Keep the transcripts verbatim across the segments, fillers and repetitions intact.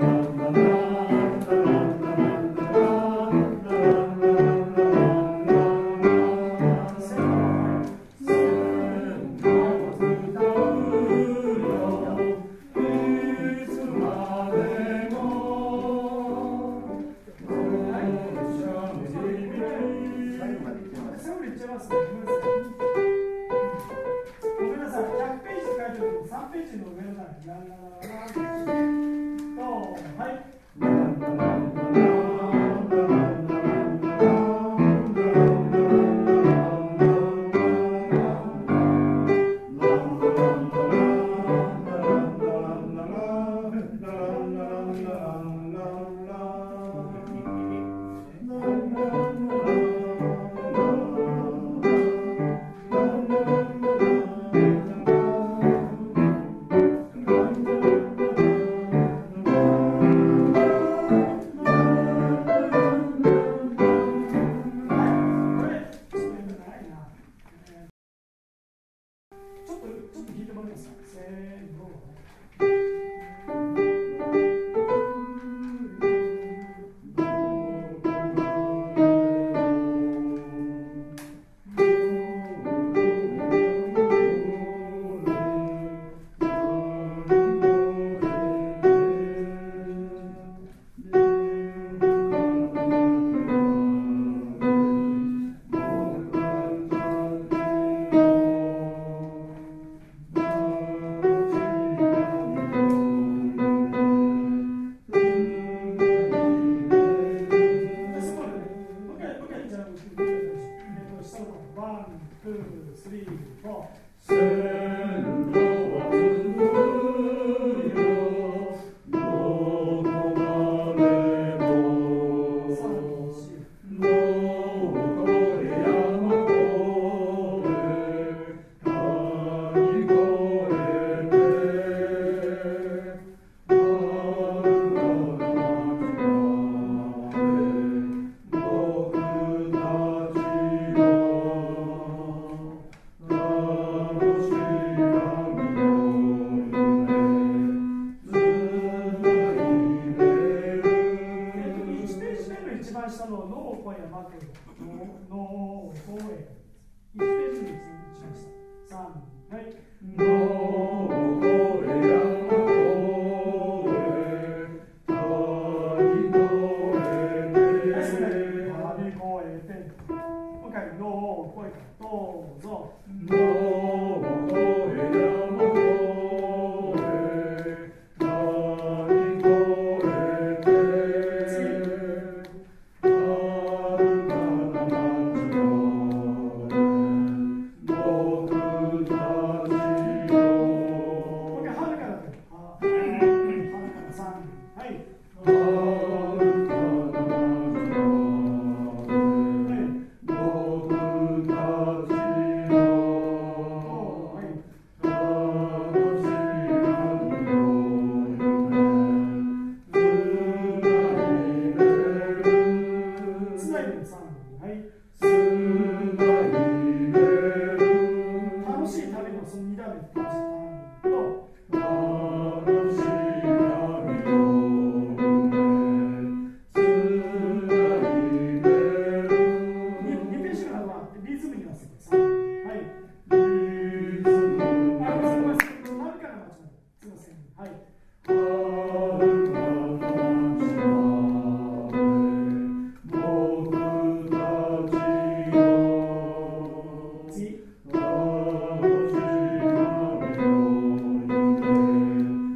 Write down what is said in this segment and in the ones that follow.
「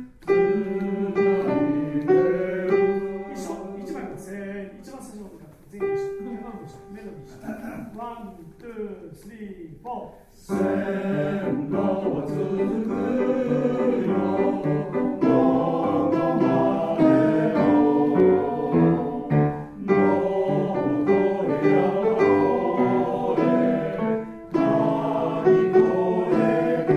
と線路は続くよどこまでもどこへやどれ何越えて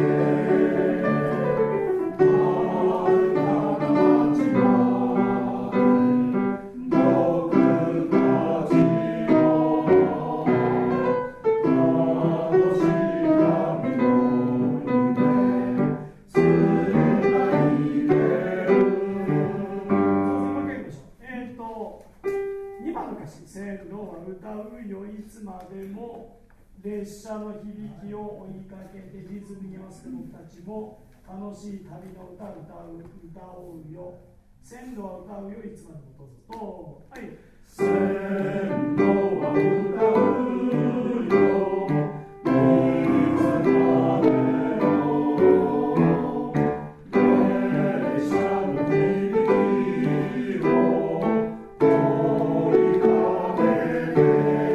遥かな街まで僕たちの楽しい旅の夢繋いでるもう一回いきましょう。えっ、とにばんの歌詞「線路は歌うよいつまでも」列車の響きを追いかけてリズムに合わせて僕たちも楽しい旅の歌歌う歌おうよ線路は歌うよいつまでもどうぞとはい線路は歌うよいつまでも列車の響きを追いかけて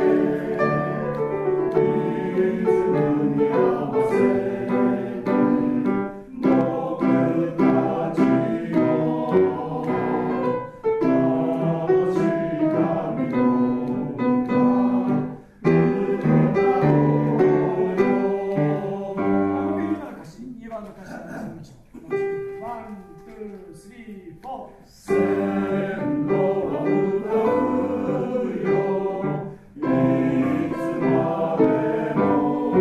リズムに合わせて僕たちの楽しい旅の歌歌おうよもう一回にばんの歌詞にばんの歌詞のリズムにしようワン、ツー、スリー、フォー線路は歌うよいつまでも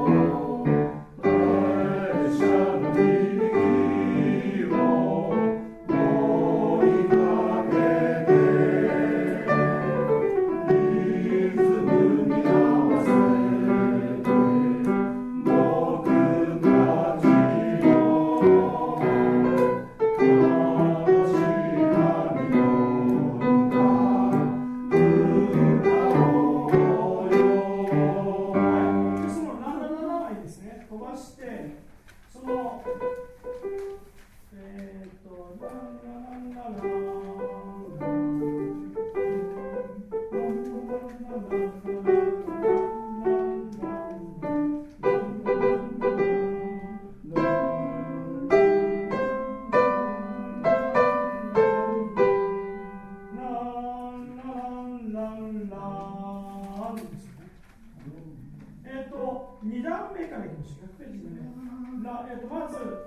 列車の響きを追いかけてリズムに合わせて僕たちの楽しい旅の歌歌おうよはいでそのランランランラン愛ですね飛ばしてそのえーっとランランランラえっと、に段目からいきましょう。ひゃくページでね。らえっと、まず、